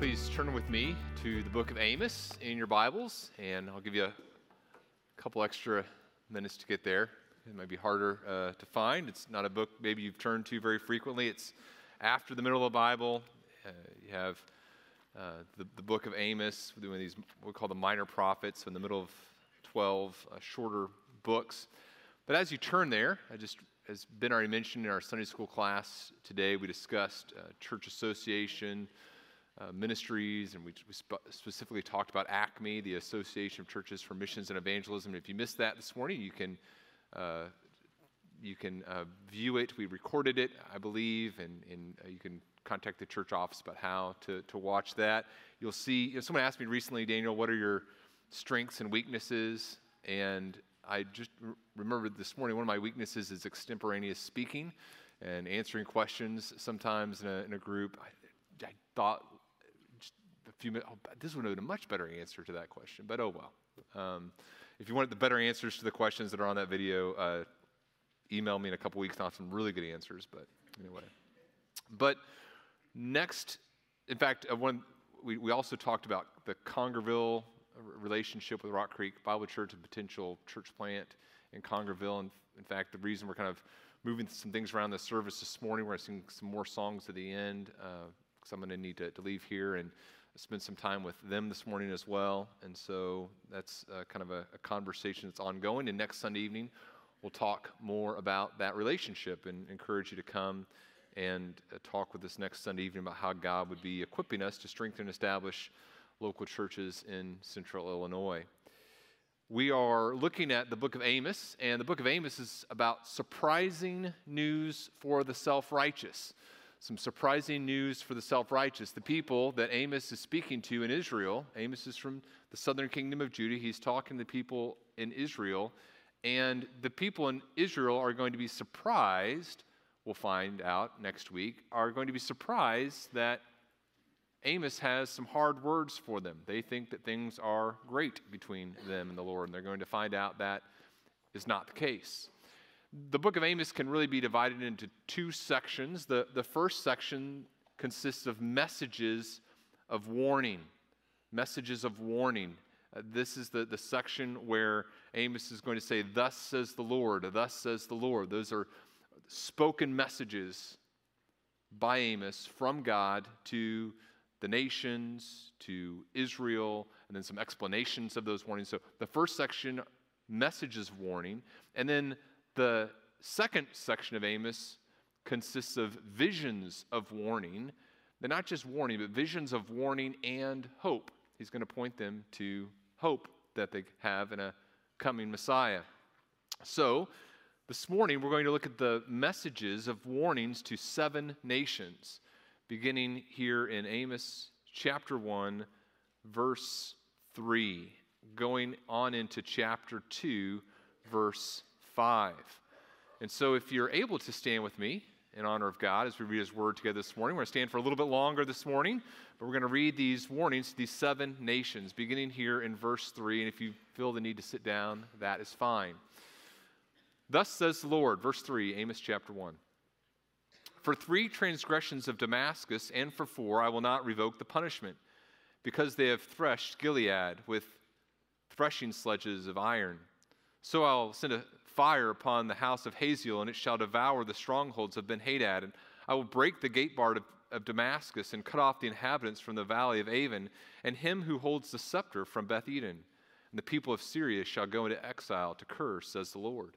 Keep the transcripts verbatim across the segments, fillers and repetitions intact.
please turn with me to the book of Amos in your Bibles, and I'll give you a couple extra minutes to get there. It might be harder uh, to find. It's not a book maybe you've turned to very frequently. It's after the middle of the Bible. Uh, you have uh, the, the book of Amos, we're doing these what we call the minor prophets, so in the middle of twelve uh, shorter books. But as you turn there, I just as Ben already mentioned in our Sunday school class today, we discussed uh, church association, uh, ministries, and we, we sp- specifically talked about ACME, the Association of Churches for Missions and Evangelism. If you missed that this morning, you can uh, you can uh, view it. We recorded it, I believe, and, and uh, you can contact the church office about how to, to watch that. You'll see, you know, someone asked me recently, Daniel, what are your strengths and weaknesses? And I just r- remembered this morning, one of my weaknesses is extemporaneous speaking and answering questions sometimes in a, in a group. I, I thought just a few minutes, oh, this would have been a much better answer to that question, but oh well. Um, if you want the better answers to the questions that are on that video, uh, email me in a couple weeks. I'll have some really good answers, but anyway. But next, in fact, uh, one we, we also talked about the Congerville relationship with Rock Creek Bible Church, a potential church plant in Congerville. And in fact, the reason we're kind of moving some things around the service this morning, we're going to sing some more songs at the end, because uh, I'm going to need to, to leave here and spend some time with them this morning as well. And so that's uh, kind of a, a conversation that's ongoing. And next Sunday evening, we'll talk more about that relationship and encourage you to come and uh, talk with us next Sunday evening about how God would be equipping us to strengthen and establish local churches in central Illinois. We are looking at the book of Amos, and the book of Amos is about surprising news for the self-righteous. Some surprising news for the self-righteous. The people that Amos is speaking to in Israel, Amos is from the southern kingdom of Judah. He's talking to people in Israel, and the people in Israel are going to be surprised, we'll find out next week, are going to be surprised that Amos has some hard words for them. They think that things are great between them and the Lord, and they're going to find out that is not the case. The book of Amos can really be divided into two sections. The, the first section consists of messages of warning, messages of warning. Uh, this is the, the section where Amos is going to say, thus says the Lord, thus says the Lord. Those are spoken messages by Amos from God to the nations, to Israel, and then some explanations of those warnings. So the first section, messages of warning, and then the second section of Amos consists of visions of warning. They're not just warning, but visions of warning and hope. He's going to point them to hope that they have in a coming Messiah. So this morning we're going to look at the messages of warnings to seven nations, beginning here in Amos chapter one, verse three, going on into chapter two, verse five. And so if you're able to stand with me in honor of God as we read His Word together this morning, we're going to stand for a little bit longer this morning, but we're going to read these warnings to these seven nations, beginning here in verse three. And if you feel the need to sit down, that is fine. Thus says the Lord, verse three, Amos chapter one. For three transgressions of Damascus and for four I will not revoke the punishment, because they have threshed Gilead with threshing sledges of iron. So I'll send a fire upon the house of Hazael, and it shall devour the strongholds of Ben-Hadad. And I will break the gate bar of, of Damascus and cut off the inhabitants from the valley of Avon, and him who holds the scepter from Beth-Eden. And the people of Syria shall go into exile to Kir, says the Lord.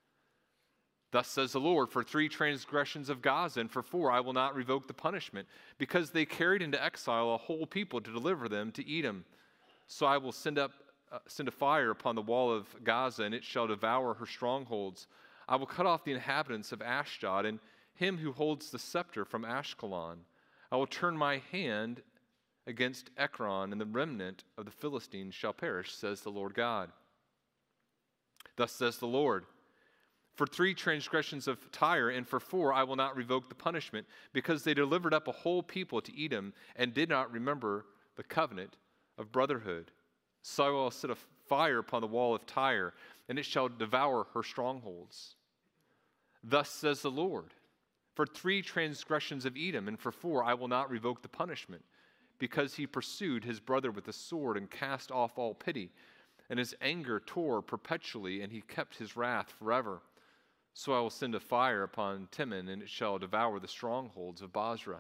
Thus says the Lord, for three transgressions of Gaza, and for four I will not revoke the punishment, because they carried into exile a whole people to deliver them to Edom. So I will send up uh, send a fire upon the wall of Gaza, and it shall devour her strongholds. I will cut off the inhabitants of Ashdod, and him who holds the scepter from Ashkelon. I will turn my hand against Ekron, and the remnant of the Philistines shall perish, says the Lord God. Thus says the Lord, for three transgressions of Tyre, and for four I will not revoke the punishment, because they delivered up a whole people to Edom, and did not remember the covenant of brotherhood. So I will set a fire upon the wall of Tyre, and it shall devour her strongholds. Thus says the Lord, for three transgressions of Edom, and for four I will not revoke the punishment, because he pursued his brother with the sword and cast off all pity. And his anger tore perpetually, and he kept his wrath forever. So I will send a fire upon Timon, and it shall devour the strongholds of Bozrah.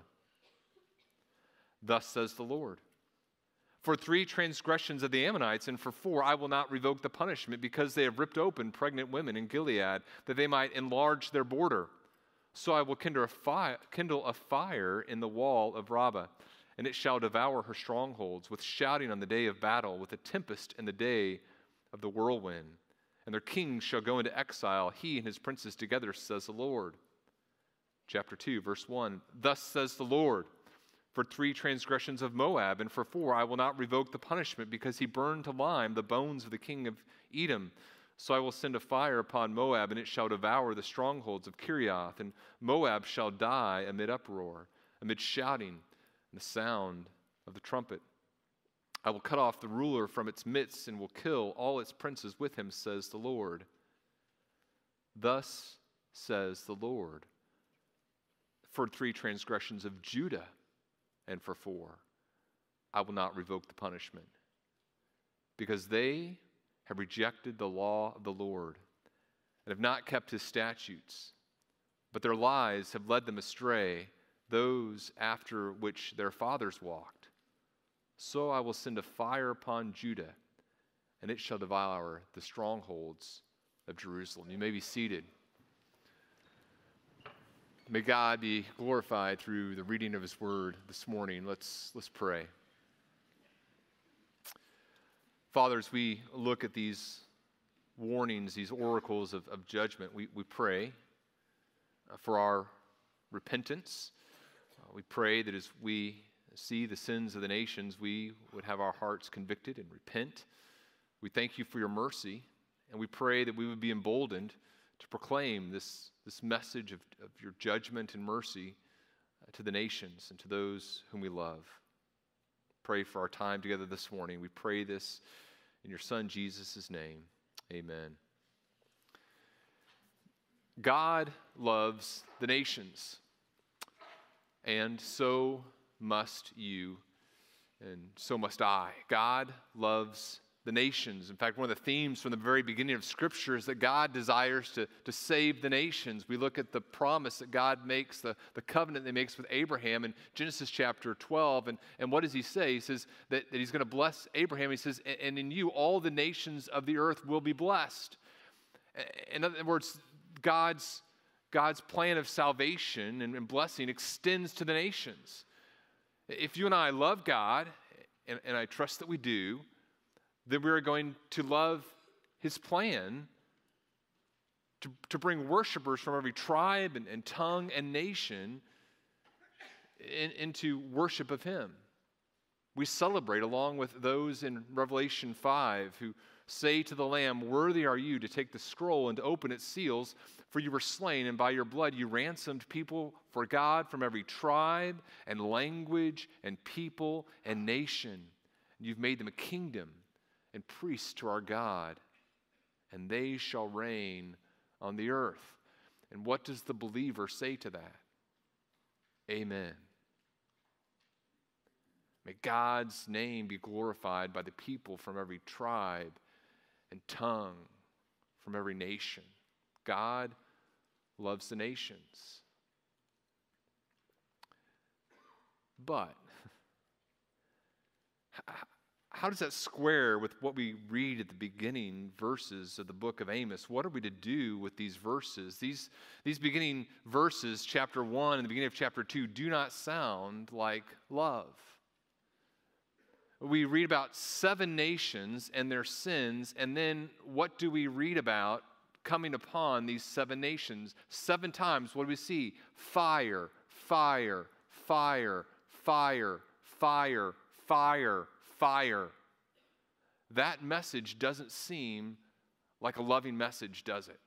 Thus says the Lord, for three transgressions of the Ammonites, and for four I will not revoke the punishment, because they have ripped open pregnant women in Gilead, that they might enlarge their border. So I will kindle a fire, kindle a fire in the wall of Rabbah, and it shall devour her strongholds, with shouting on the day of battle, with a tempest in the day of the whirlwind. And their kings shall go into exile, he and his princes together, says the Lord. Chapter two, verse one, thus says the Lord, for three transgressions of Moab, and for four I will not revoke the punishment, because he burned to lime the bones of the king of Edom. So I will send a fire upon Moab, and it shall devour the strongholds of Kirioth, and Moab shall die amid uproar, amid shouting and the sound of the trumpet. I will cut off the ruler from its midst, and will kill all its princes with him, says the Lord. Thus says the Lord, for three transgressions of Judah, and for four, I will not revoke the punishment, because they have rejected the law of the Lord and have not kept his statutes, but their lies have led them astray, those after which their fathers walked. So I will send a fire upon Judah, and it shall devour the strongholds of Jerusalem. You may be seated. May God be glorified through the reading of his word this morning. Let's, let's pray. Father, as we look at these warnings, these oracles of, of judgment, we, we pray uh, for our repentance. Uh, we pray that as we see the sins of the nations, we would have our hearts convicted and repent. We thank you for your mercy, and we pray that we would be emboldened to proclaim this, this message of, of your judgment and mercy uh, to the nations and to those whom we love. Pray for our time together this morning. We pray this in your Son Jesus' name. Amen. God loves the nations, and so must you, and so must I. God loves the nations. In fact, one of the themes from the very beginning of Scripture is that God desires to, to save the nations. We look at the promise that God makes, the, the covenant that he makes with Abraham in Genesis chapter twelve. And, and what does he say? He says that, that he's going to bless Abraham. He says, and in you all the nations of the earth will be blessed. In other words, God's, God's plan of salvation and, and blessing extends to the nations. If you and I love God, and, and I trust that we do, then we are going to love his plan to, to bring worshipers from every tribe and, and tongue and nation in, into worship of him. We celebrate along with those in Revelation five who say to the Lamb, worthy are you to take the scroll and to open its seals, for you were slain, and by your blood you ransomed people for God from every tribe and language and people and nation. And you've made them a kingdom and priests to our God, and they shall reign on the earth. And what does the believer say to that? Amen. May God's name be glorified by the people from every tribe and tongue, from every nation. God loves the nations. But how does that square with what we read at the beginning verses of the book of Amos? What are we to do with these verses? These, these beginning verses, chapter one and the beginning of chapter two, do not sound like love. We read about seven nations and their sins, and then what do we read about coming upon these seven nations? Seven times, what do we see? Fire, fire, fire, fire, fire, fire, fire. That message doesn't seem like a loving message, does it?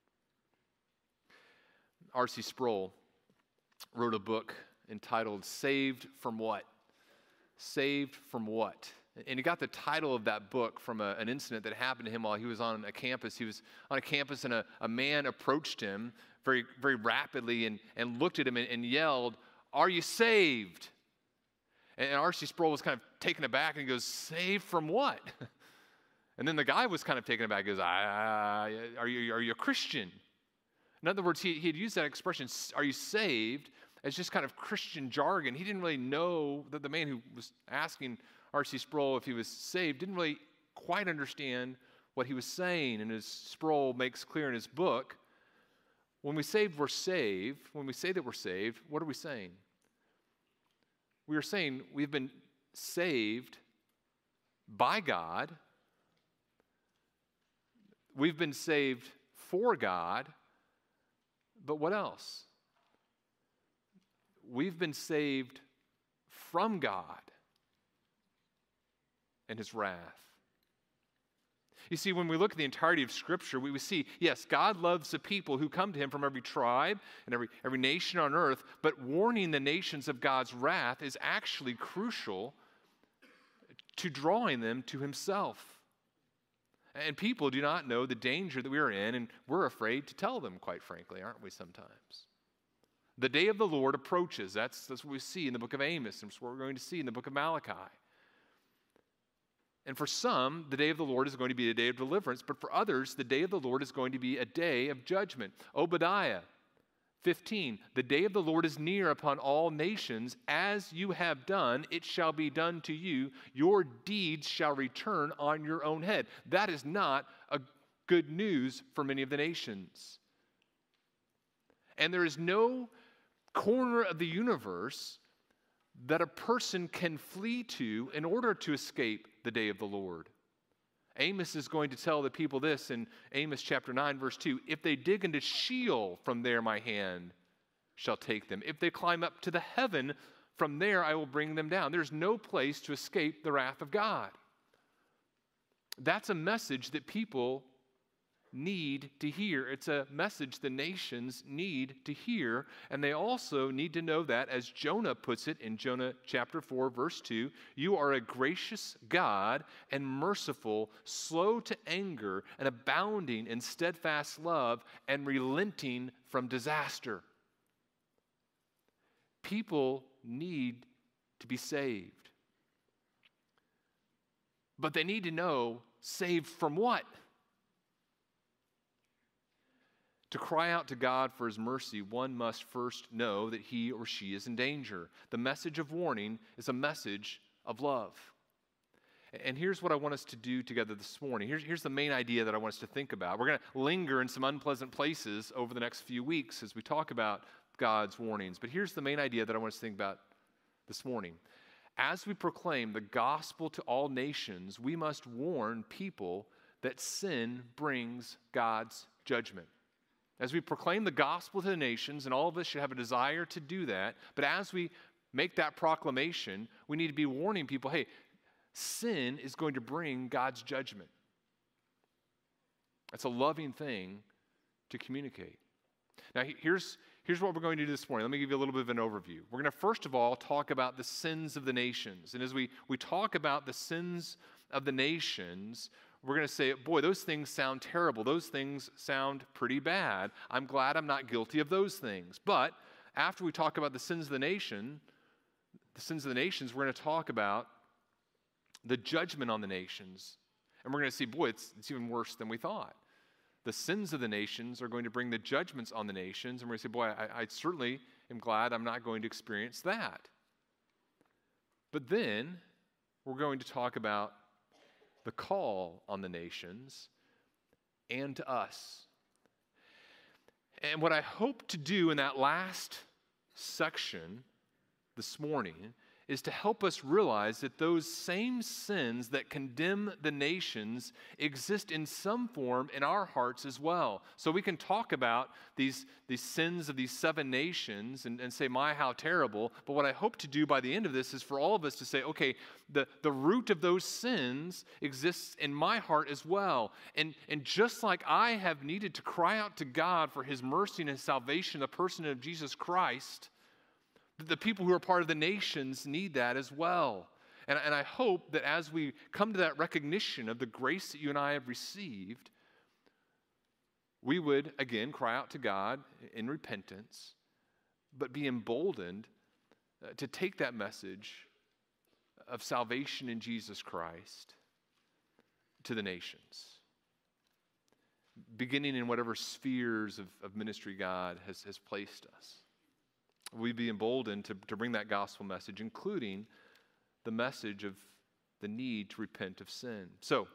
R C Sproul wrote a book entitled Saved from What? Saved from what? And he got the title of that book from a, an incident that happened to him while he was on a campus. He was on a campus and a, a man approached him very, very rapidly and, and looked at him and, and yelled, "Are you saved?" And R C Sproul was kind of taken aback, and he goes, saved from what? And then the guy was kind of taken aback. He goes, I, I, are, you, are you a Christian? In other words, he, he had used that expression, are you saved, as just kind of Christian jargon. He didn't really know that the man who was asking R C Sproul if he was saved didn't really quite understand what he was saying. And as Sproul makes clear in his book, when we say we're saved, when we say that we're saved, what are we saying? We are saying we've been saved by God. We've been saved for God. But what else? We've been saved from God and his wrath. You see, when we look at the entirety of Scripture, we, we see, yes, God loves the people who come to him from every tribe and every, every nation on earth, but warning the nations of God's wrath is actually crucial to drawing them to himself. And people do not know the danger that we are in, and we're afraid to tell them, quite frankly, aren't we sometimes? The day of the Lord approaches. That's, that's what we see in the book of Amos, and it's what we're going to see in the book of Malachi. And for some, the day of the Lord is going to be a day of deliverance, but for others, the day of the Lord is going to be a day of judgment. Obadiah fifteen, the day of the Lord is near upon all nations. As you have done, it shall be done to you. Your deeds shall return on your own head. That is not a good news for many of the nations. And there is no corner of the universe that a person can flee to in order to escape the day of the Lord. Amos is going to tell the people this in Amos chapter nine, verse two. If they dig into Sheol, from there my hand shall take them. If they climb up to the heaven, from there I will bring them down. There's no place to escape the wrath of God. That's a message that people need to hear. It's a message the nations need to hear, and they also need to know that, as Jonah puts it in Jonah chapter four, verse two, you are a gracious God and merciful, slow to anger, and abounding in steadfast love, and relenting from disaster. People need to be saved. But they need to know, saved from what? To cry out to God for his mercy, one must first know that he or she is in danger. The message of warning is a message of love. And here's what I want us to do together this morning. Here's, here's the main idea that I want us to think about. We're going to linger in some unpleasant places over the next few weeks as we talk about God's warnings. But here's the main idea that I want us to think about this morning. As we proclaim the gospel to all nations, we must warn people that sin brings God's judgment. As we proclaim the gospel to the nations, and all of us should have a desire to do that, but as we make that proclamation, we need to be warning people, hey, sin is going to bring God's judgment. That's a loving thing to communicate. Now, here's, here's what we're going to do this morning. Let me give you a little bit of an overview. We're going to first of all talk about the sins of the nations. And as we, we talk about the sins of the nations, we're going to say, boy, those things sound terrible. Those things sound pretty bad. I'm glad I'm not guilty of those things. But after we talk about the sins of the nation, the sins of the nations, we're going to talk about the judgment on the nations. And we're going to see, boy, it's, it's even worse than we thought. The sins of the nations are going to bring the judgments on the nations. And we're going to say, boy, I, I certainly am glad I'm not going to experience that. But then we're going to talk about the call on the nations and to us. And what I hope to do in that last section this morning is to help us realize that those same sins that condemn the nations exist in some form in our hearts as well. So we can talk about these, these sins of these seven nations and, and say, my, how terrible. But what I hope to do by the end of this is for all of us to say, okay, the, the root of those sins exists in my heart as well. And, and just like I have needed to cry out to God for his mercy and his salvation, the person of Jesus Christ, the people who are part of the nations need that as well. And, and I hope that as we come to that recognition of the grace that you and I have received, we would, again, cry out to God in repentance, but be emboldened uh, to take that message of salvation in Jesus Christ to the nations, beginning in whatever spheres of, of ministry God has, has placed us. We'd be emboldened to, to bring that gospel message, including the message of the need to repent of sin. So,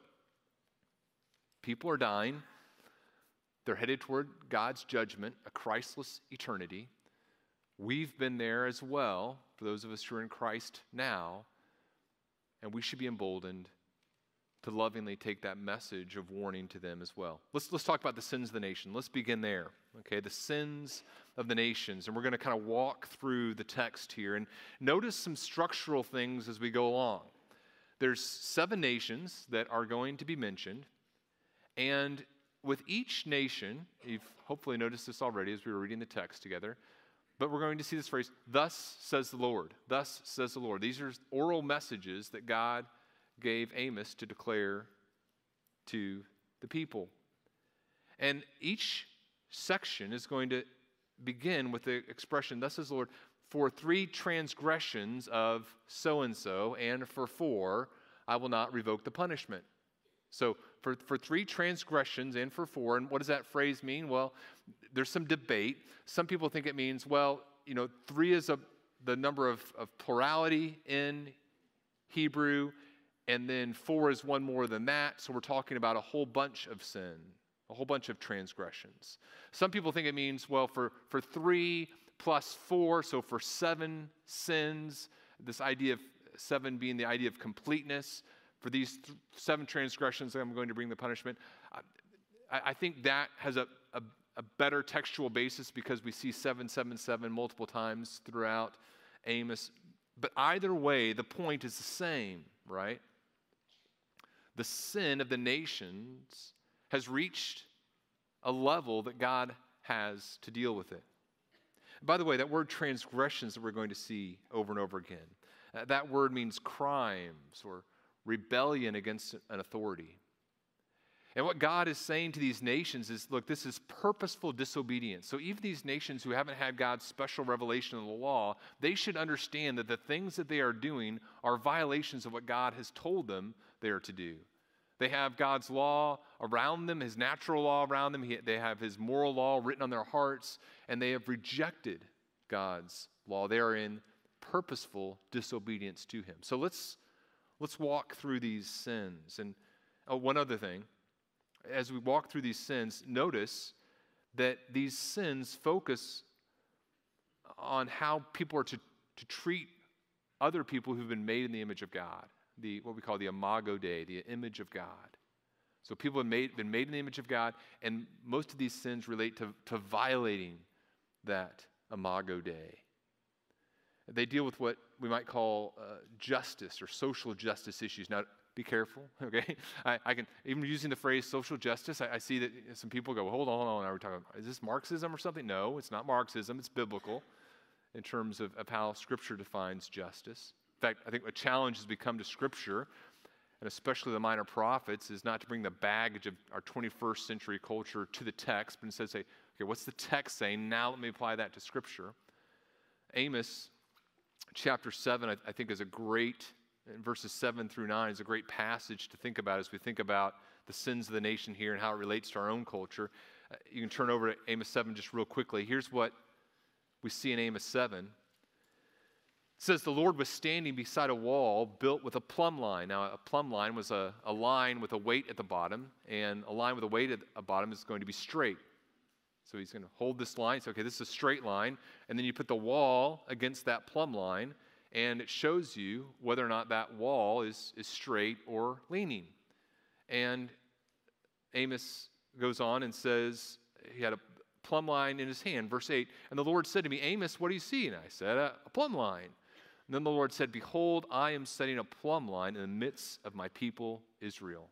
people are dying. They're headed toward God's judgment, a Christless eternity. We've been there as well, for those of us who are in Christ now, and we should be emboldened to lovingly take that message of warning to them as well. Let's, let's talk about the sins of the nation. Let's begin there, okay? The sins of the nations, and we're going to kind of walk through the text here and notice some structural things as we go along. There's seven nations that are going to be mentioned, and with each nation, you've hopefully noticed this already as we were reading the text together, but we're going to see this phrase, thus says the Lord, thus says the Lord. These are oral messages that God gave Amos to declare to the people. And each section is going to begin with the expression, thus says the Lord, for three transgressions of so-and-so, and for four, I will not revoke the punishment. So for, for three transgressions and for four, and what does that phrase mean? Well, there's some debate. Some people think it means, well, you know, three is a, the number of, of plurality in Hebrew, and then four is one more than that, so we're talking about a whole bunch of sin, a whole bunch of transgressions. Some people think it means, well, for, for three plus four, so for seven sins, this idea of seven being the idea of completeness, for these th- seven transgressions, I'm going to bring the punishment. I, I think that has a, a, a better textual basis because we see seven, seven, seven multiple times throughout Amos. But either way, the point is the same, right? The sin of the nations has reached a level that God has to deal with it. By the way, that word transgressions that we're going to see over and over again, uh, that word means crimes or rebellion against an authority. And what God is saying to these nations is, look, this is purposeful disobedience. So even these nations who haven't had God's special revelation of the law, they should understand that the things that they are doing are violations of what God has told them they are to do. They have God's law around them, his natural law around them. He, they have his moral law written on their hearts, and they have rejected God's law. They are in purposeful disobedience to him. So let's Let's walk through these sins. And oh, one other thing, as we walk through these sins, notice that these sins focus on how people are to, to treat other people who've been made in the image of God, the what we call the imago Dei, the image of God. So people have made, been made in the image of God, and most of these sins relate to, to violating that imago Dei. They deal with what we might call uh, justice or social justice issues. Now, be careful, okay? I, I can, even using the phrase social justice, I, I see that some people go, hold on, hold on, are we talking about, is this Marxism or something? No, it's not Marxism, it's biblical in terms of, of how Scripture defines justice. In fact, I think a challenge has become to Scripture, and especially the minor prophets, is not to bring the baggage of our twenty-first century culture to the text, but instead say, okay, what's the text saying? Now let me apply that to Scripture. Amos chapter seven, I, I think, is a great, in verses seven through nine, is a great passage to think about as we think about the sins of the nation here and how it relates to our own culture. Uh, you can turn over to Amos seven just real quickly. Here's what we see in Amos seven. It says, the Lord was standing beside a wall built with a plumb line. Now, a plumb line was a, a line with a weight at the bottom, and a line with a weight at the bottom is going to be straight. So he's going to hold this line. So, okay, this is a straight line. And then you put the wall against that plumb line, and it shows you whether or not that wall is, is straight or leaning. And Amos goes on and says, he had a plumb line in his hand. Verse eight, and the Lord said to me, Amos, what do you see? And I said, a, a plumb line. And then the Lord said, behold, I am setting a plumb line in the midst of my people Israel.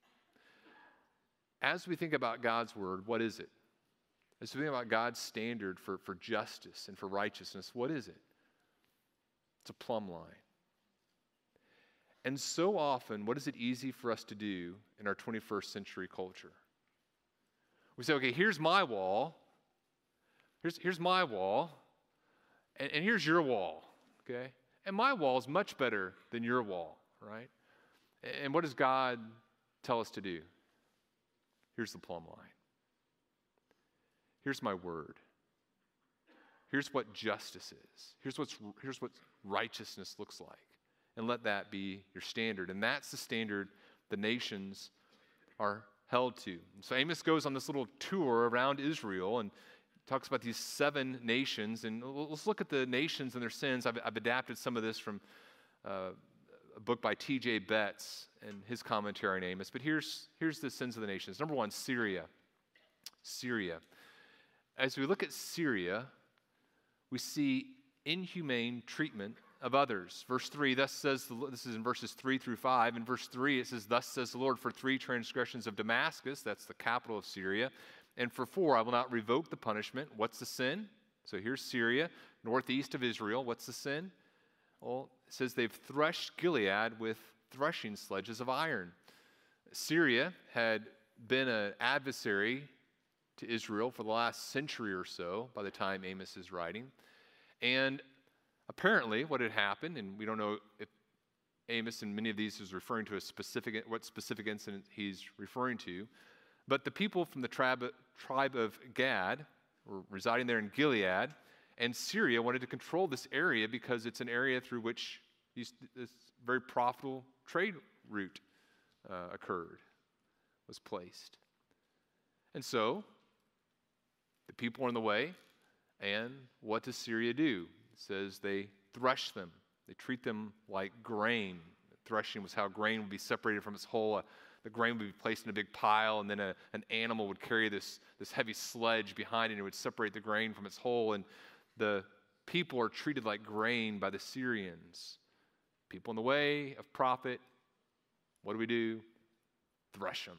As we think about God's word, what is it? As we think about God's standard for, for justice and for righteousness, what is it? It's a plumb line. And so often, what is it easy for us to do in our twenty-first century culture? We say, okay, here's my wall. Here's, here's my wall. And, and here's your wall, okay? And my wall is much better than your wall, right? And what does God tell us to do? Here's the plumb line. Here's my word. Here's what justice is. Here's, what's, here's what righteousness looks like. And let that be your standard. And that's the standard the nations are held to. And so Amos goes on this little tour around Israel and talks about these seven nations. And let's look at the nations and their sins. I've, I've adapted some of this from uh, a book by T J Betts and his commentary on Amos. But here's, here's the sins of the nations. Number one, Syria. Syria. As we look at Syria, we see inhumane treatment of others. Verse three, thus says, the, this is in verses three through five. In verse three, it says, thus says the Lord, for three transgressions of Damascus, that's the capital of Syria, and for four, I will not revoke the punishment. What's the sin? So here's Syria, northeast of Israel. What's the sin? Well, it says they've threshed Gilead with threshing sledges of iron. Syria had been an adversary to Israel for the last century or so by the time Amos is writing. And apparently what had happened, and we don't know if Amos in many of these is referring to a specific, what specific incident he's referring to, but the people from the tribe, tribe of Gad were residing there in Gilead, and Syria wanted to control this area because it's an area through which these, this very profitable trade route uh, occurred, was placed. And so the people are in the way, and what does Syria do? It says they thresh them. They treat them like grain. Threshing was how grain would be separated from its hull. Uh, the grain would be placed in a big pile, and then a, an animal would carry this, this heavy sledge behind it, and it would separate the grain from its hull. And the people are treated like grain by the Syrians. People in the way of profit. What do we do? Thresh them.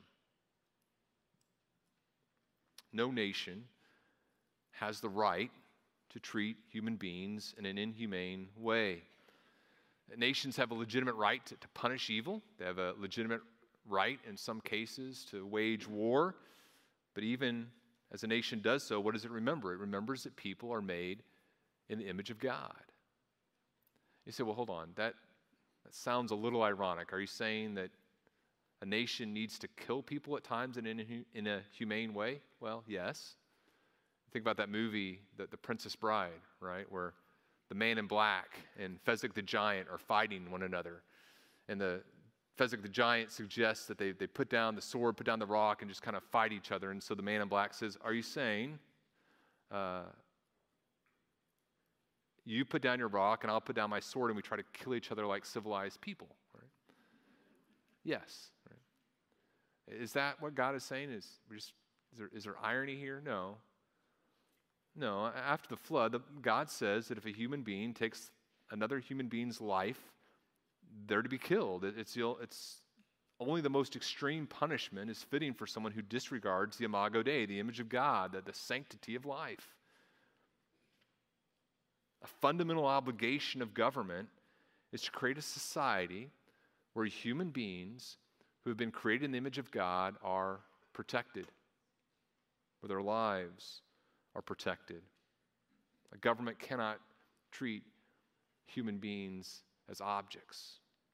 No nation has the right to treat human beings in an inhumane way. Nations have a legitimate right to, to punish evil. They have a legitimate right, in some cases, to wage war. But even as a nation does so, what does it remember? It remembers that people are made in the image of God. You say, well, hold on. That, that sounds a little ironic. Are you saying that a nation needs to kill people at times in, in, in a humane way? Well, yes. Think about that movie, The, the Princess Bride, right, where the man in black and Fezzik the Giant are fighting one another. And the Fezzik the Giant suggests that they, they put down the sword, put down the rock, and just kind of fight each other. And so the man in black says, are you saying uh, you put down your rock and I'll put down my sword and we try to kill each other like civilized people? Right? Yes. Right? Is that what God is saying? Is, just, is, there, is there irony here? No. No, after the flood, the, God says that if a human being takes another human being's life, they're to be killed. It, it's, it's only the most extreme punishment is fitting for someone who disregards the Imago Dei, the image of God, the, the sanctity of life. A fundamental obligation of government is to create a society where human beings who have been created in the image of God are protected, where their lives are protected. A government cannot treat human beings as objects.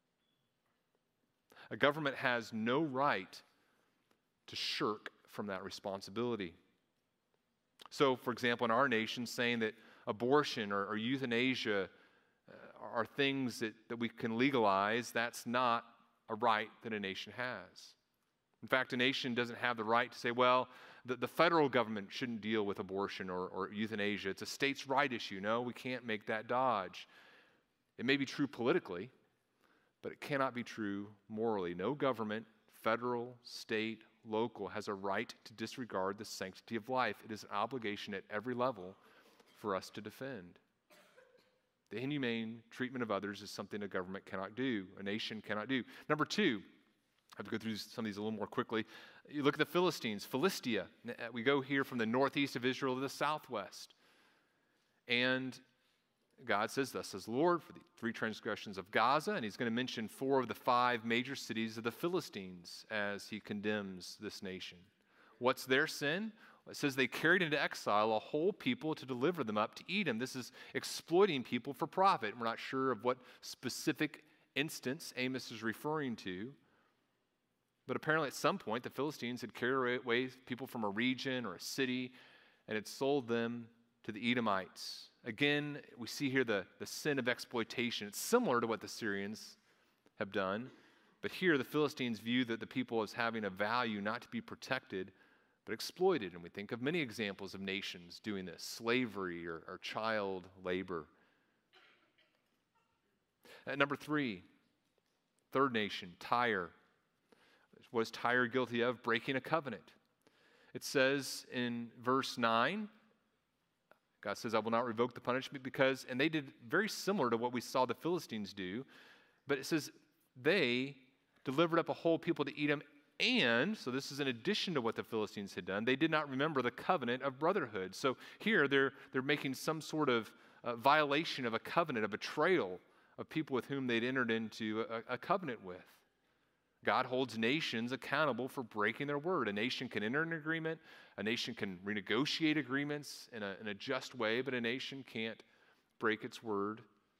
A government has no right to shirk from that responsibility. So, for example, in our nation, saying that abortion or, or euthanasia uh, are things that, that we can legalize, that's not a right that a nation has. In fact, a nation doesn't have the right to say, well, the, the federal government shouldn't deal with abortion or, or euthanasia. It's a states' right issue. No, we can't make that dodge. It may be true politically, but it cannot be true morally. No government, federal, state, local, has a right to disregard the sanctity of life. It is an obligation at every level for us to defend. The inhumane treatment of others is something a government cannot do, a nation cannot do. Number two, I have to go through some of these a little more quickly. You look at the Philistines, Philistia. We go here from the northeast of Israel to the southwest. And God says, thus says the Lord, for the three transgressions of Gaza, and he's going to mention four of the five major cities of the Philistines as he condemns this nation. What's their sin? It says they carried into exile a whole people to deliver them up to Edom. This is exploiting people for profit. We're not sure of what specific instance Amos is referring to. But apparently at some point, the Philistines had carried away people from a region or a city and had sold them to the Edomites. Again, we see here the, the sin of exploitation. It's similar to what the Syrians have done. But here the Philistines view that the people as having a value not to be protected, but exploited. And we think of many examples of nations doing this, slavery or, or child labor. At number three, third nation, Tyre. Was Tyre guilty of? Breaking a covenant. It says in verse nine, God says, I will not revoke the punishment because, and they did very similar to what we saw the Philistines do, but it says they delivered up a whole people to Edom, and, so this is in addition to what the Philistines had done, they did not remember the covenant of brotherhood. So here they're, they're making some sort of uh, violation of a covenant, a betrayal of people with whom they'd entered into a, a covenant with. God holds nations accountable for breaking their word. A nation can enter an agreement, a nation can renegotiate agreements in a, in a just way, but a nation can't break its word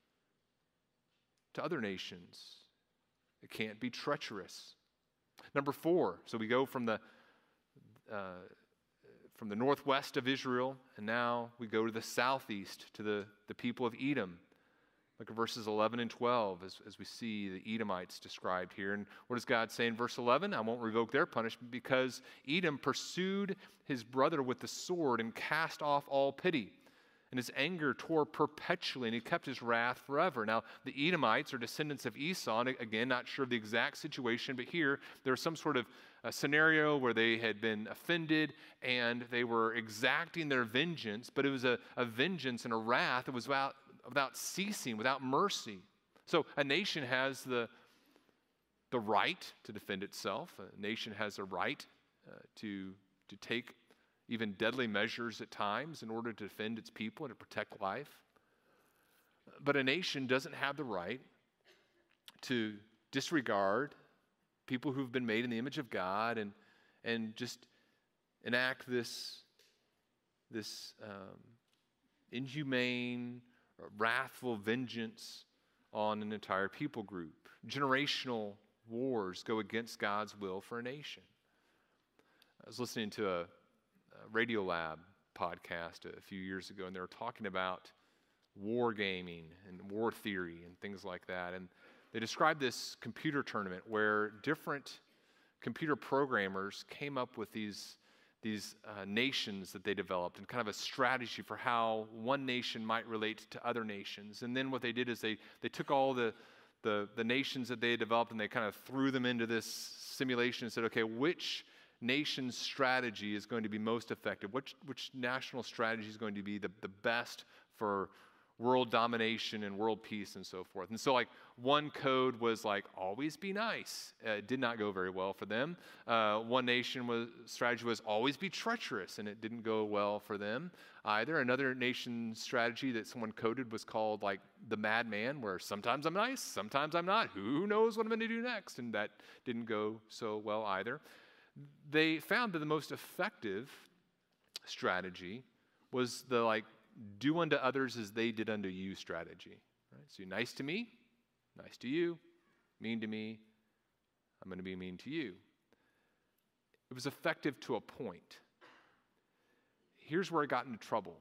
to other nations. It can't be treacherous. Number four, so we go from the uh, from the northwest of Israel, and now we go to the southeast, to the, the people of Edom. Look at verses eleven and twelve as, as we see the Edomites described here. And what does God say in verse eleven? I won't revoke their punishment because Edom pursued his brother with the sword and cast off all pity. And his anger tore perpetually, and he kept his wrath forever. Now, the Edomites are descendants of Esau, and again, not sure of the exact situation, but here there's some sort of a scenario where they had been offended, and they were exacting their vengeance, but it was a, a vengeance and a wrath that was without, without ceasing, without mercy. So a nation has the, the right to defend itself. A nation has a right uh, to, to take even deadly measures at times in order to defend its people and to protect life. But a nation doesn't have the right to disregard people who've been made in the image of God and, and just enact this, this um, inhumane, wrathful vengeance on an entire people group. Generational wars go against God's will for a nation. I was listening to a Radiolab podcast a few years ago, and they were talking about war gaming and war theory and things like that. And they described this computer tournament where different computer programmers came up with these, these uh, nations that they developed and kind of a strategy for how one nation might relate to other nations. And then what they did is they, they took all the, the, the nations that they had developed and they kind of threw them into this simulation and said, okay, which nation's strategy is going to be most effective? Which, which national strategy is going to be the, the best for world domination and world peace and so forth? And so like one code was like, always be nice. Uh, it did not go very well for them. Uh, one nation was strategy was always be treacherous, and it didn't go well for them either. Another nation's strategy that someone coded was called like the madman, where sometimes I'm nice, sometimes I'm not. Who knows what I'm going to do next? And that didn't go so well either. They found that the most effective strategy was the like do unto others as they did unto you strategy. Right? So you're nice to me, nice to you, mean to me, I'm going to be mean to you. It was effective to a point. Here's where it got into trouble.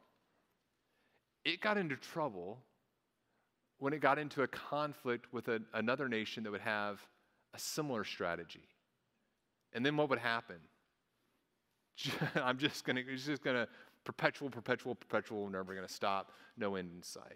It got into trouble when it got into a conflict with a, another nation that would have a similar strategy. And then what would happen? I'm just going to, it's just going to perpetual, perpetual, perpetual, never going to stop, no end in sight.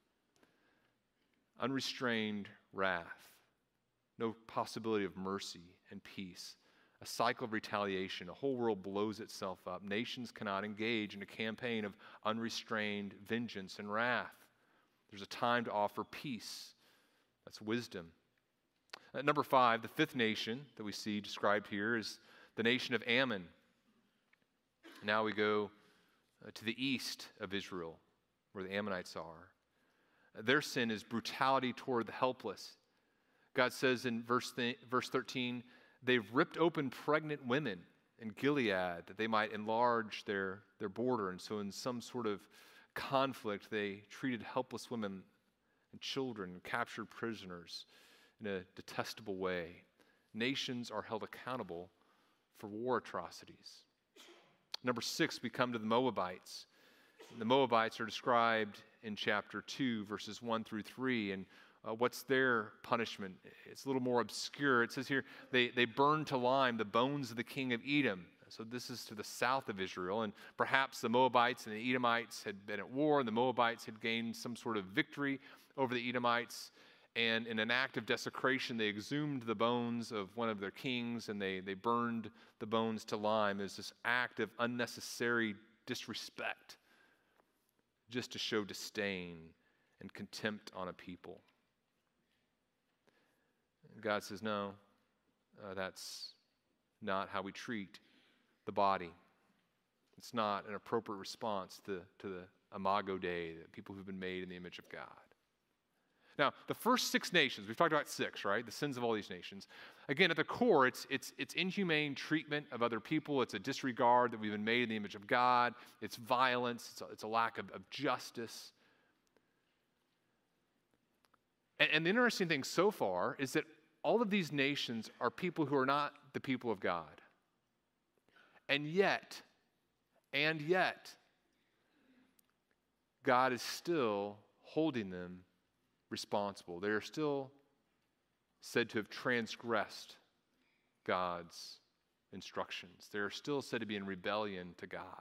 Unrestrained wrath, no possibility of mercy and peace, a cycle of retaliation, a whole world blows itself up. Nations cannot engage in a campaign of unrestrained vengeance and wrath. There's a time to offer peace. That's wisdom. Uh, number five, the fifth nation that we see described here is the nation of Ammon. Now we go uh, to the east of Israel, where the Ammonites are. Uh, their sin is brutality toward the helpless. God says in verse, th- verse thirteen, they've ripped open pregnant women and Gilead, that they might enlarge their, their border. And so in some sort of conflict, they treated helpless women and children, captured prisoners in a detestable way. Nations are held accountable for war atrocities. Number six, we come to the Moabites. The Moabites are described in chapter two, verses one through three, and uh, what's their punishment? It's a little more obscure. It says here, they, they burned to lime the bones of the king of Edom. So this is to the south of Israel, and perhaps the Moabites and the Edomites had been at war, and the Moabites had gained some sort of victory over the Edomites, and in an act of desecration, they exhumed the bones of one of their kings, and they, they burned the bones to lime as this act of unnecessary disrespect, just to show disdain and contempt on a people. And God says, no, uh, that's not how we treat the body. It's not an appropriate response to, to the Imago Dei, the people who've been made in the image of God. Now, the first six nations, we've talked about six, right? The sins of all these nations. Again, at the core, it's, it's, it's inhumane treatment of other people. It's a disregard that we've been made in the image of God. It's violence. It's a, it's a lack of, of justice. And, and the interesting thing so far is that all of these nations are people who are not the people of God. And yet, and yet, God is still holding them responsible. They are still said to have transgressed God's instructions. They are still said to be in rebellion to God.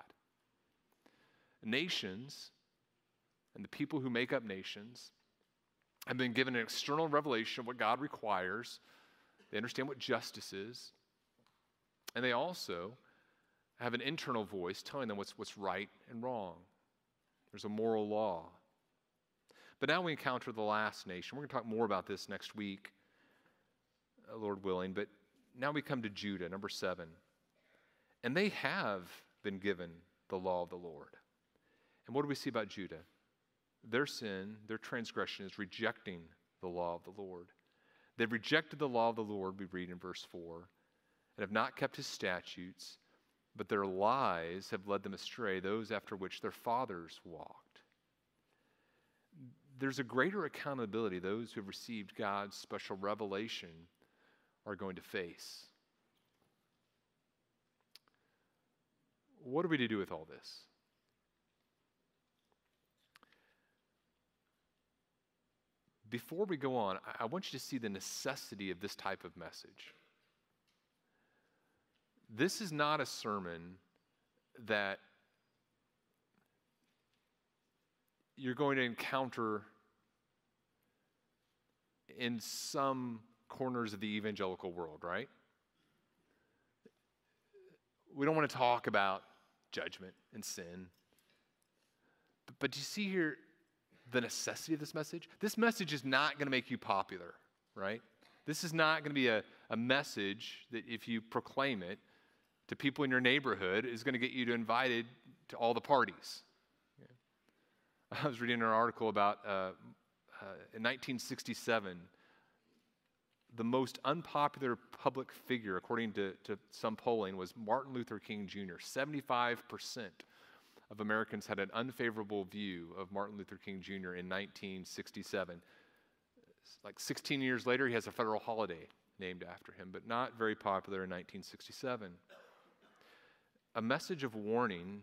Nations and the people who make up nations have been given an external revelation of what God requires. They understand what justice is. And they also have an internal voice telling them what's, what's right and wrong. There's a moral law. But now we encounter the last nation. We're going to talk more about this next week, uh, Lord willing. But now we come to Judah, number seven. And they have been given the law of the Lord. And what do we see about Judah? Their sin, their transgression is rejecting the law of the Lord. They've rejected the law of the Lord, we read in verse four, and have not kept his statutes, but their lies have led them astray, those after which their fathers walked. There's a greater accountability those who have received God's special revelation are going to face. What are we to do with all this? Before we go on, I want you to see the necessity of this type of message. This is not a sermon that you're going to encounter in some corners of the evangelical world, right? We don't want to talk about judgment and sin. But, but do you see here the necessity of this message? This message is not going to make you popular, right? This is not going to be a, a message that if you proclaim it to people in your neighborhood is going to get you to invited to all the parties. I was reading an article about uh, uh, in nineteen sixty-seven, the most unpopular public figure, according to, to some polling, was Martin Luther King Junior seventy-five percent of Americans had an unfavorable view of Martin Luther King Junior in nineteen sixty-seven. Like sixteen years later, he has a federal holiday named after him, but not very popular in nineteen sixty-seven. A message of warning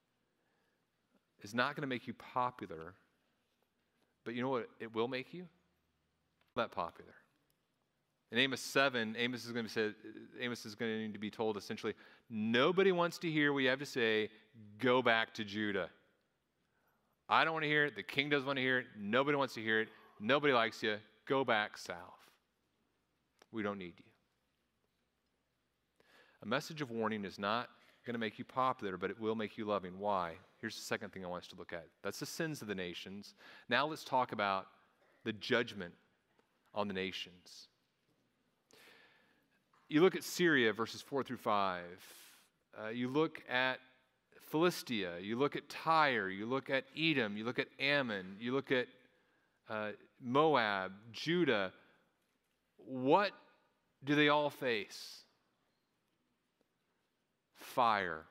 is not going to make you popular, but you know what it will make you? That popular. In Amos seven, Amos is going to say, Amos is going to be told essentially, nobody wants to hear what you have to say, go back to Judah. I don't want to hear it, the king doesn't want to hear it, nobody wants to hear it, nobody likes you, go back south. We don't need you. A message of warning is not going to make you popular, but it will make you loving. Why? Here's the second thing I want us to look at. That's the sins of the nations. Now let's talk about the judgment on the nations. You look at Syria, verses four through five. Uh, you look at Philistia. You look at Tyre. You look at Edom. You look at Ammon. You look at uh, Moab, Judah. What do they all face? fire.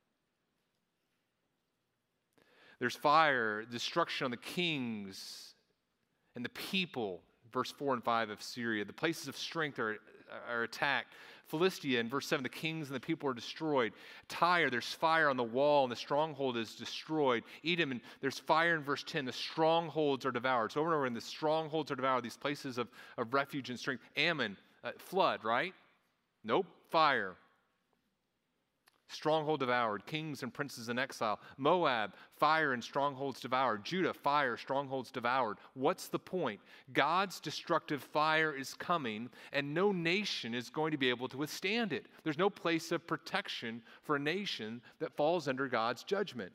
There's fire, destruction on the kings and the people. Verse four and five of Syria. The places of strength are, are attacked. Philistia, in verse seven, the kings and the people are destroyed. Tyre, there's fire on the wall, and the stronghold is destroyed. Edom, and there's fire in verse ten. The strongholds are devoured. So over and over again, the strongholds are devoured, these places of, of refuge and strength. Ammon, uh, flood, right? Nope, fire. Stronghold devoured, kings and princes in exile. Moab, fire and strongholds devoured. Judah, fire, strongholds devoured. What's the point? God's destructive fire is coming, and no nation is going to be able to withstand it. There's no place of protection for a nation that falls under God's judgment.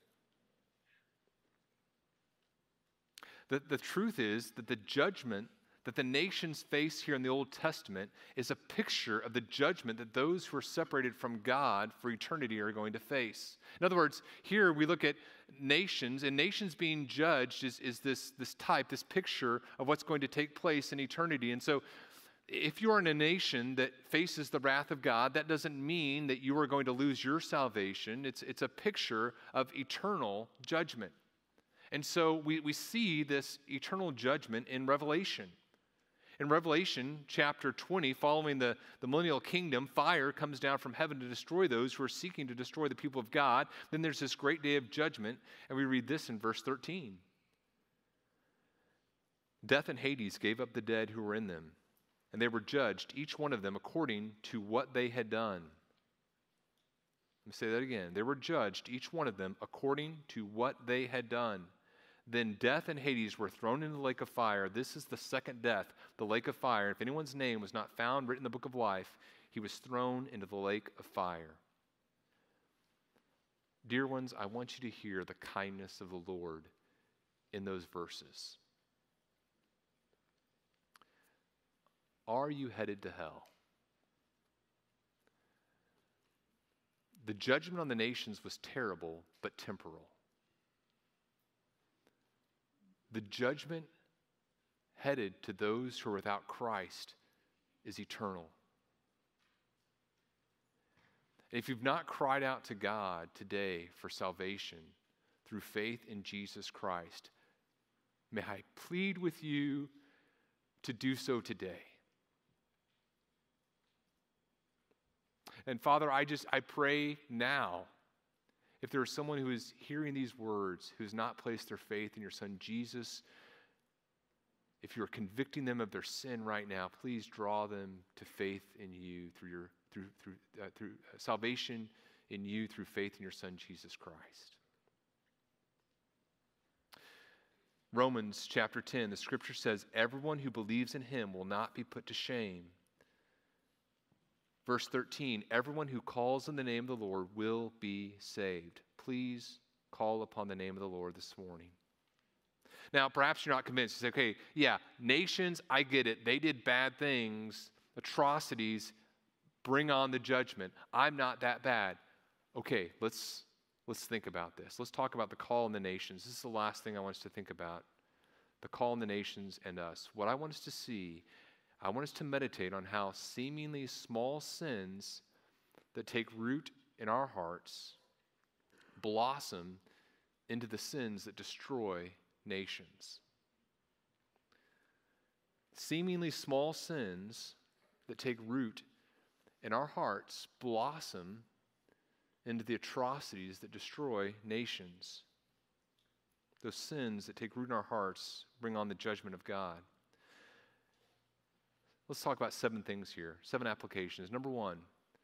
The, the truth is that the judgment that the nations face here in the Old Testament is a picture of the judgment that those who are separated from God for eternity are going to face. In other words, here we look at nations, and nations being judged is, is this, this type, this picture of what's going to take place in eternity. And so if you are in a nation that faces the wrath of God, that doesn't mean that you are going to lose your salvation. It's, it's a picture of eternal judgment. And so we, we see this eternal judgment in Revelation. In Revelation chapter twenty, following the, the millennial kingdom, fire comes down from heaven to destroy those who are seeking to destroy the people of God. Then there's this great day of judgment, and we read this in verse thirteen. Death and Hades gave up the dead who were in them, and they were judged, each one of them according to what they had done. Let me say that again. They were judged, each one of them, according to what they had done. Then death and Hades were thrown into the lake of fire. This is the second death, the lake of fire. If anyone's name was not found written in the book of life, he was thrown into the lake of fire. Dear ones, I want you to hear the kindness of the Lord in those verses. Are you headed to hell? The judgment on the nations was terrible, but temporal. The judgment headed to those who are without Christ is eternal. If you've not cried out to God today for salvation through faith in Jesus Christ, may I plead with you to do so today. And Father, I just, I pray now, if there is someone who is hearing these words, who has not placed their faith in your Son Jesus, if you are convicting them of their sin right now, please draw them to faith in you through your through through uh, through salvation in you through faith in your Son Jesus Christ. Romans chapter ten, the scripture says, everyone who believes in him will not be put to shame. Verse thirteen, everyone who calls on the name of the Lord will be saved. Please call upon the name of the Lord this morning. Now, perhaps you're not convinced. You say, okay, yeah, nations, I get it. They did bad things, atrocities, bring on the judgment. I'm not that bad. Okay, let's, let's think about this. Let's talk about the call on the nations. This is the last thing I want us to think about. The call on the nations and us. What I want us to see, I want us to meditate on how seemingly small sins that take root in our hearts blossom into the sins that destroy nations. Seemingly small sins that take root in our hearts blossom into the atrocities that destroy nations. Those sins that take root in our hearts bring on the judgment of God. Let's talk about seven things here, seven applications. Number one,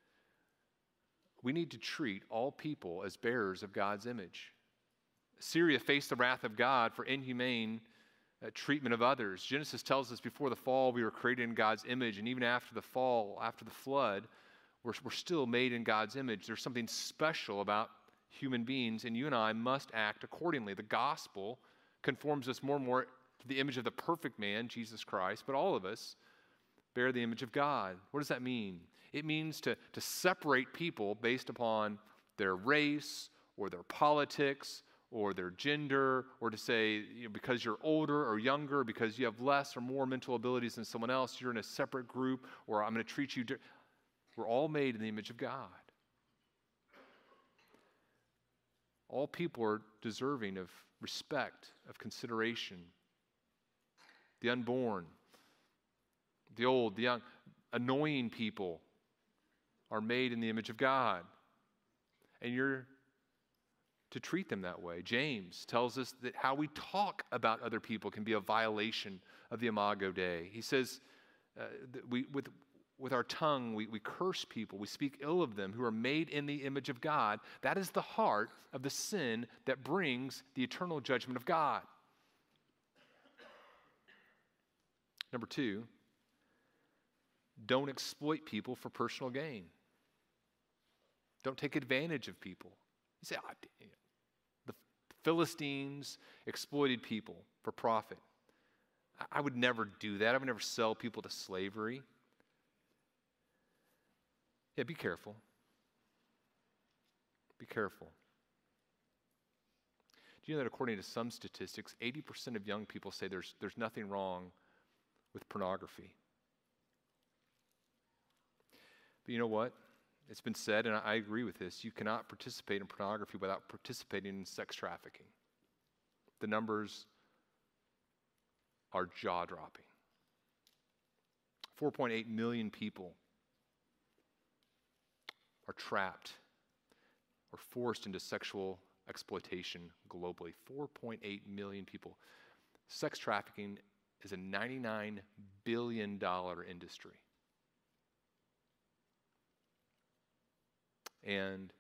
we need to treat all people as bearers of God's image. Syria faced the wrath of God for inhumane uh, treatment of others. Genesis tells us before the fall we were created in God's image, and even after the fall, after the flood, we're, we're still made in God's image. There's something special about human beings, and you and I must act accordingly. The gospel conforms us more and more to the image of the perfect man, Jesus Christ, but all of us bear the image of God. What does that mean? It means to, to separate people based upon their race or their politics or their gender, or to say, you know, because you're older or younger, because you have less or more mental abilities than someone else, you're in a separate group, or I'm going to treat you. Di- We're all made in the image of God. All people are deserving of respect, of consideration. The unborn, the old, the young, annoying people are made in the image of God. And you're to treat them that way. James tells us that how we talk about other people can be a violation of the Imago Dei. He says, uh, that we with with our tongue, we, we curse people, we speak ill of them who are made in the image of God. That is the heart of the sin that brings the eternal judgment of God. Number two, don't exploit people for personal gain. Don't take advantage of people. You say, oh, the Philistines exploited people for profit. I would never do that. I would never sell people to slavery. Yeah, be careful. Be careful. Do you know that according to some statistics, eighty percent of young people say there's, there's nothing wrong with pornography? But you know what? It's been said, and I agree with this, you cannot participate in pornography without participating in sex trafficking. The numbers are jaw-dropping. four point eight million people are trapped or forced into sexual exploitation globally. four point eight million people. Sex trafficking is a ninety-nine billion dollars industry. And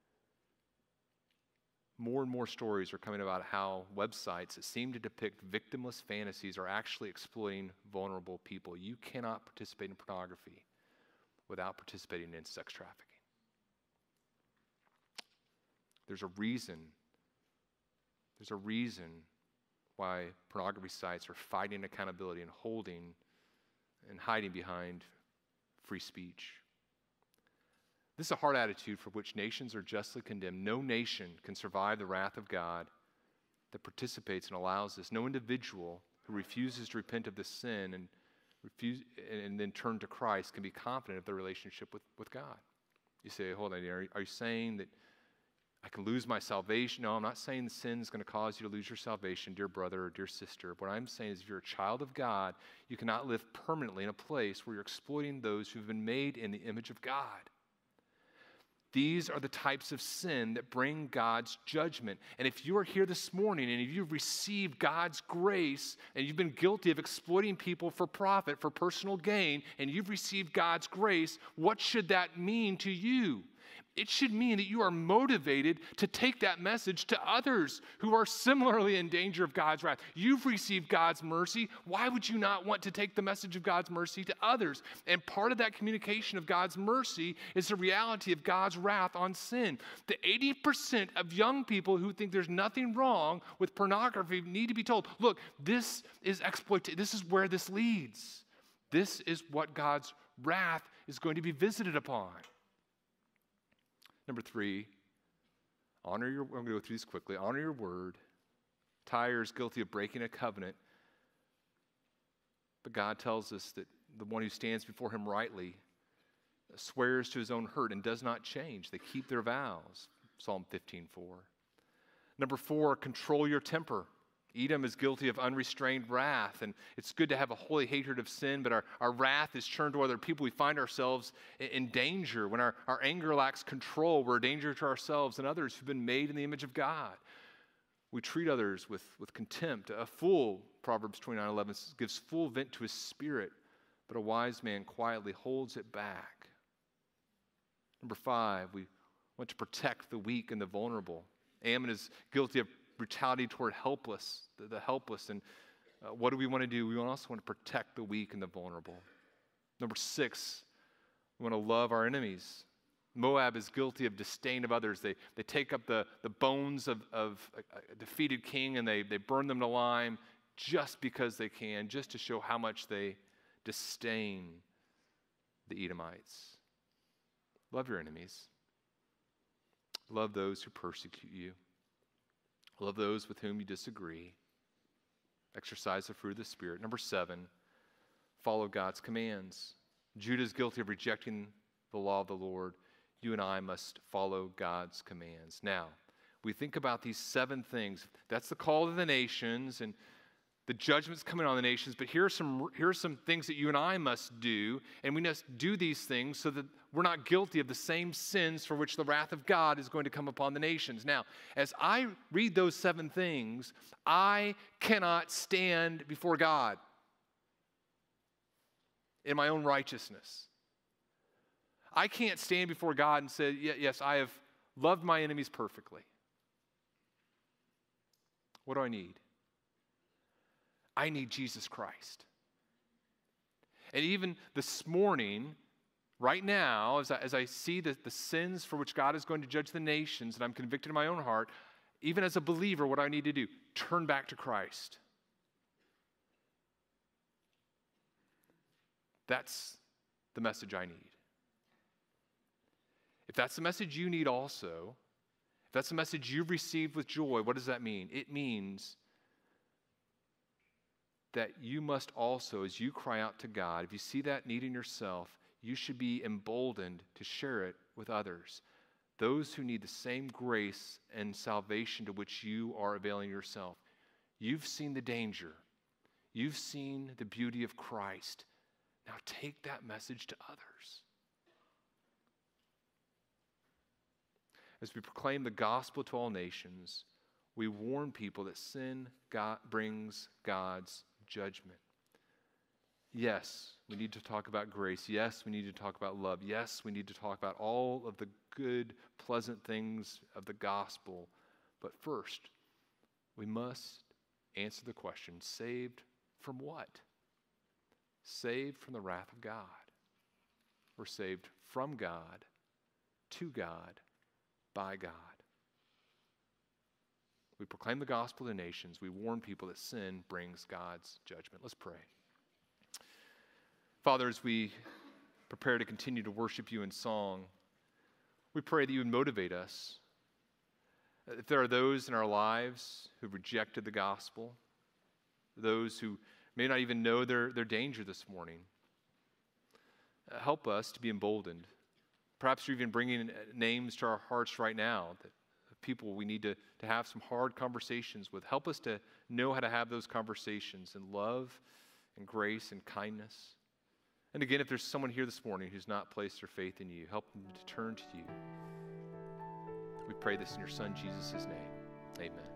more and more stories are coming about how websites that seem to depict victimless fantasies are actually exploiting vulnerable people. You cannot participate in pornography without participating in sex trafficking. There's a reason, there's a reason why pornography sites are fighting accountability and holding and hiding behind free speech. This is a hard attitude for which nations are justly condemned. No nation can survive the wrath of God that participates and allows this. No individual who refuses to repent of this sin and refuse and then turn to Christ can be confident of their relationship with, with God. You say, hold on, are, are you saying that I can lose my salvation? No, I'm not saying the sin is going to cause you to lose your salvation, dear brother or dear sister. What I'm saying is if you're a child of God, you cannot live permanently in a place where you're exploiting those who've been made in the image of God. These are the types of sin that bring God's judgment. And if you are here this morning and if you've received God's grace and you've been guilty of exploiting people for profit, for personal gain, and you've received God's grace, what should that mean to you? It should mean that you are motivated to take that message to others who are similarly in danger of God's wrath. You've received God's mercy. Why would you not want to take the message of God's mercy to others? And part of that communication of God's mercy is the reality of God's wrath on sin. The eighty percent of young people who think there's nothing wrong with pornography need to be told, look, this is exploitation. This is where this leads. This is what God's wrath is going to be visited upon. Number three, honor your, I'm going to go through these quickly. Honor your word. Tyre is guilty of breaking a covenant. But God tells us that the one who stands before him rightly swears to his own hurt and does not change. They keep their vows. Psalm fifteen four. Number four, control your temper. Edom is guilty of unrestrained wrath, and it's good to have a holy hatred of sin, but our, our wrath is turned to other people. We find ourselves in, in danger. When our, our anger lacks control, we're a danger to ourselves and others who've been made in the image of God. We treat others with, with contempt. A fool, Proverbs twenty-nine eleven, gives full vent to his spirit, but a wise man quietly holds it back. Number five, we want to protect the weak and the vulnerable. Ammon is guilty of brutality toward helpless, the, the helpless. And uh, what do we want to do? We also want to protect the weak and the vulnerable. Number six, we want to love our enemies. Moab is guilty of disdain of others. They, they take up the, the bones of, of a, a defeated king and they, they burn them to lime just because they can, just to show how much they disdain the Edomites. Love your enemies. Love those who persecute you. Love those with whom you disagree. Exercise the fruit of the Spirit. Number seven, follow God's commands. Judah is guilty of rejecting the law of the Lord. You and I must follow God's commands. Now, we think about these seven things. That's the call to the nations, and the judgment's coming on the nations, but here are some here are some things that you and I must do, and we must do these things so that we're not guilty of the same sins for which the wrath of God is going to come upon the nations. Now, as I read those seven things, I cannot stand before God in my own righteousness. I can't stand before God and say, yes, I have loved my enemies perfectly. What do I need? I need Jesus Christ. And even this morning, right now, as I, as I see the, the sins for which God is going to judge the nations, and I'm convicted in my own heart, even as a believer, what do I need to do? Turn back to Christ. That's the message I need. If that's the message you need also, if that's the message you've received with joy, what does that mean? It means that you must also, as you cry out to God, if you see that need in yourself, you should be emboldened to share it with others. Those who need the same grace and salvation to which you are availing yourself. You've seen the danger. You've seen the beauty of Christ. Now take that message to others. As we proclaim the gospel to all nations, we warn people that sin God brings God's judgment. Yes, we need to talk about grace. Yes, we need to talk about love. Yes, we need to talk about all of the good, pleasant things of the gospel. But first, we must answer the question, saved from what? Saved from the wrath of God. We're saved from God, to God, by God. We proclaim the gospel to nations. We warn people that sin brings God's judgment. Let's pray. Father, as we prepare to continue to worship you in song, we pray that you would motivate us. If there are those in our lives who rejected the gospel, those who may not even know their, their danger this morning, uh, help us to be emboldened. Perhaps you're even bringing names to our hearts right now that people we need to, to have some hard conversations with. Help us to know how to have those conversations in love and grace and kindness. And again, if there's someone here this morning who's not placed their faith in you, help them to turn to you. We pray this in your Son, Jesus' name. Amen.